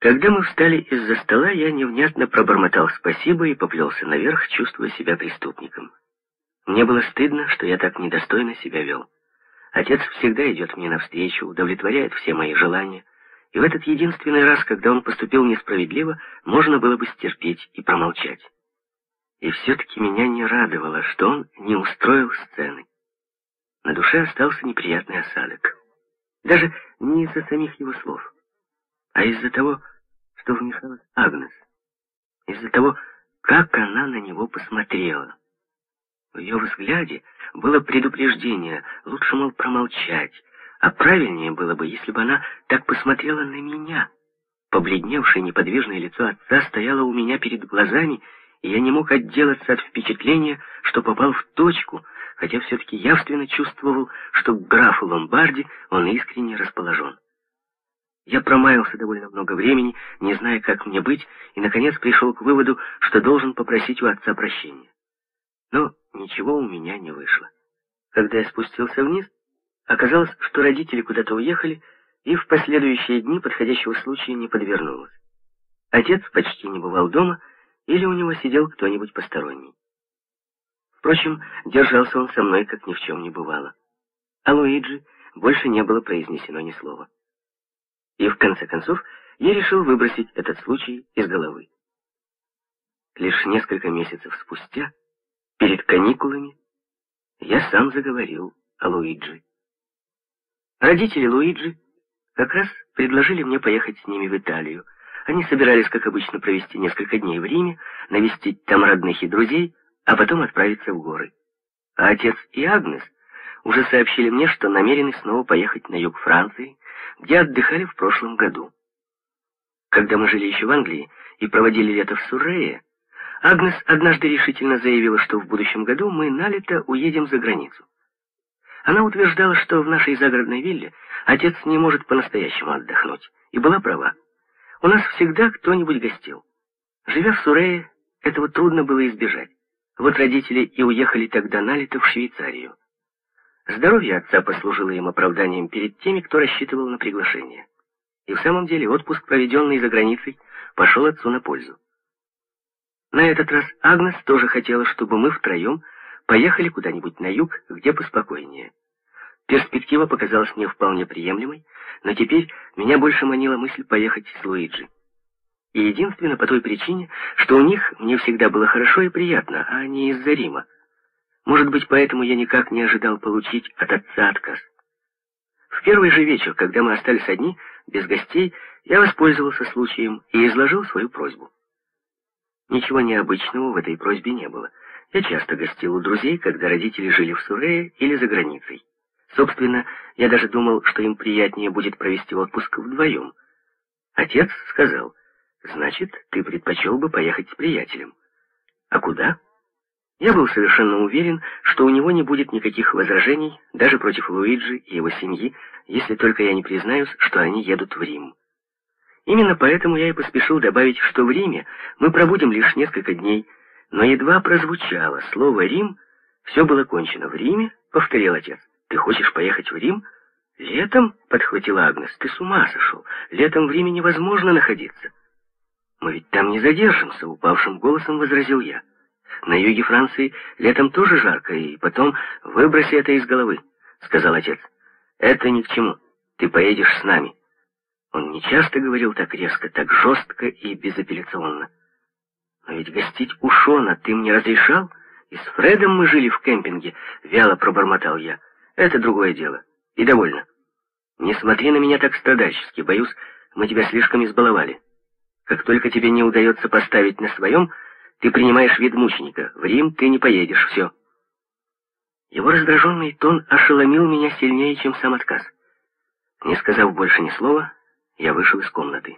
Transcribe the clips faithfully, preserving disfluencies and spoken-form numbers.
Когда мы встали из-за стола, я невнятно пробормотал спасибо и поплелся наверх, чувствуя себя преступником. Мне было стыдно, что я так недостойно себя вел. Отец всегда идет мне навстречу, удовлетворяет все мои желания, и в этот единственный раз, когда он поступил несправедливо, можно было бы стерпеть и промолчать. И все-таки меня не радовало, что он не устроил сцены. На душе остался неприятный осадок. Даже не из-за самих его слов, а из-за того, что вмешалась Агнес. Из-за того, как она на него посмотрела. В ее взгляде было предупреждение, лучше, мол, промолчать, а правильнее было бы, если бы она так посмотрела на меня. Побледневшее неподвижное лицо отца стояло у меня перед глазами, и я не мог отделаться от впечатления, что попал в точку, хотя все-таки явственно чувствовал, что к графу Ломбарди он искренне расположен. Я промаялся довольно много времени, не зная, как мне быть, и, наконец, пришел к выводу, что должен попросить у отца прощения. Но ничего у меня не вышло. Когда я спустился вниз, оказалось, что родители куда-то уехали, и в последующие дни подходящего случая не подвернулось. Отец почти не бывал дома, или у него сидел кто-нибудь посторонний. Впрочем, держался он со мной, как ни в чем не бывало. О Луиджи больше не было произнесено ни слова. И в конце концов я решил выбросить этот случай из головы. Лишь несколько месяцев спустя, перед каникулами, я сам заговорил о Луиджи. Родители Луиджи как раз предложили мне поехать с ними в Италию. Они собирались, как обычно, провести несколько дней в Риме, навестить там родных и друзей, а потом отправиться в горы. А отец и Агнес уже сообщили мне, что намерены снова поехать на юг Франции, где отдыхали в прошлом году. Когда мы жили еще в Англии и проводили лето в Суррее, Агнес однажды решительно заявила, что в будущем году мы на лето уедем за границу. Она утверждала, что в нашей загородной вилле отец не может по-настоящему отдохнуть, и была права. У нас всегда кто-нибудь гостил. Живя в Суррее, этого трудно было избежать. Вот родители и уехали тогда на лето в Швейцарию. Здоровье отца послужило им оправданием перед теми, кто рассчитывал на приглашение. И в самом деле отпуск, проведенный за границей, пошел отцу на пользу. На этот раз Агнес тоже хотела, чтобы мы втроем поехали куда-нибудь на юг, где поспокойнее. Перспектива показалась мне вполне приемлемой, но теперь меня больше манила мысль поехать с Луиджи. И единственно по той причине, что у них мне всегда было хорошо и приятно, а не из-за Рима. Может быть, поэтому я никак не ожидал получить от отца отказ. В первый же вечер, когда мы остались одни, без гостей, я воспользовался случаем и изложил свою просьбу. Ничего необычного в этой просьбе не было. Я часто гостил у друзей, когда родители жили в Суррее или за границей. Собственно, я даже думал, что им приятнее будет провести отпуск вдвоем. Отец сказал: «Значит, ты предпочел бы поехать с приятелем». А куда? Я был совершенно уверен, что у него не будет никаких возражений даже против Луиджи и его семьи, если только я не признаюсь, что они едут в Рим. Именно поэтому я и поспешил добавить, что в Риме мы пробудем лишь несколько дней, но едва прозвучало слово «Рим», все было кончено. «В Риме?» — повторил отец. «Ты хочешь поехать в Рим?» «Летом?» — подхватила Агнес. «Ты с ума сошел. Летом в Риме невозможно находиться». «Мы ведь там не задержимся», — упавшим голосом возразил я. «На юге Франции летом тоже жарко, и потом выброси это из головы», — сказал отец. «Это ни к чему. Ты поедешь с нами». Он не часто говорил так резко, так жестко и безапелляционно. «Но ведь гостить у Шона ты мне разрешал? И с Фредом мы жили в кемпинге», — вяло пробормотал я. «Это другое дело. И довольно. Не смотри на меня так страдальчески. Боюсь, мы тебя слишком избаловали. Как только тебе не удается поставить на своем, ты принимаешь вид мученика. В Рим ты не поедешь, все». Его раздраженный тон ошеломил меня сильнее, чем сам отказ. Не сказав больше ни слова, я вышел из комнаты.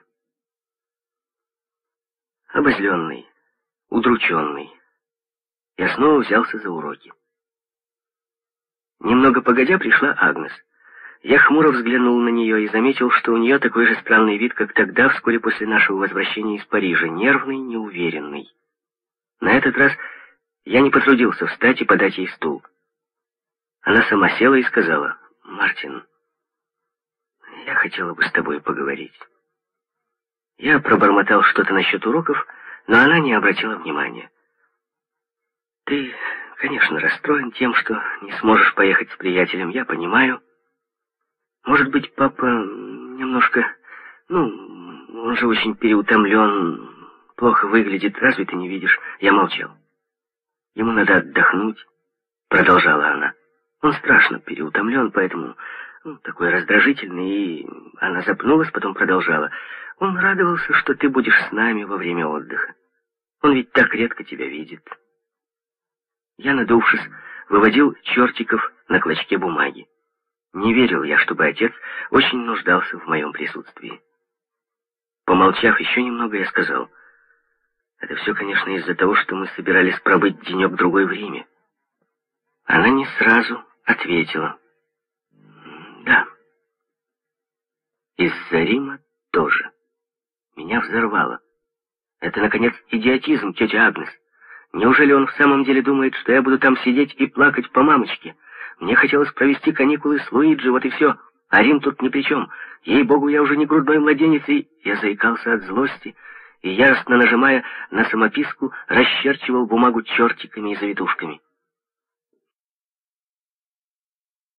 Обозленный, удрученный, я снова взялся за уроки. Немного погодя пришла Агнес. Я хмуро взглянул на нее и заметил, что у нее такой же странный вид, как тогда, вскоре после нашего возвращения из Парижа, нервный, неуверенный. На этот раз я не потрудился встать и подать ей стул. Она сама села и сказала: «Мартин, я хотела бы с тобой поговорить». Я пробормотал что-то насчет уроков, но она не обратила внимания. «Ты, конечно, расстроен тем, что не сможешь поехать с приятелем, я понимаю. Может быть, папа немножко... Ну, он же очень переутомлен, плохо выглядит, разве ты не видишь?» Я молчал. «Ему надо отдохнуть», — продолжала она. «Он страшно переутомлен, поэтому ну, такой раздражительный». И она запнулась, потом продолжала. «Он радовался, что ты будешь с нами во время отдыха. Он ведь так редко тебя видит». Я, надувшись, выводил чертиков на клочке бумаги. Не верил я, чтобы отец очень нуждался в моем присутствии. Помолчав еще немного, я сказал: «Это все, конечно, из-за того, что мы собирались пробыть денек-другой в Риме». Она не сразу ответила: «Да». Из-за Рима тоже. Меня взорвало. Это, наконец, идиотизм, тетя Агнес. Неужели он в самом деле думает, что я буду там сидеть и плакать по мамочке? Мне хотелось провести каникулы с Луиджи, вот и все. А Рим тут ни при чем. Ей-богу, я уже не грудной младенец, и я заикался от злости, и, яростно нажимая на самописку, расчерчивал бумагу чертиками и завитушками.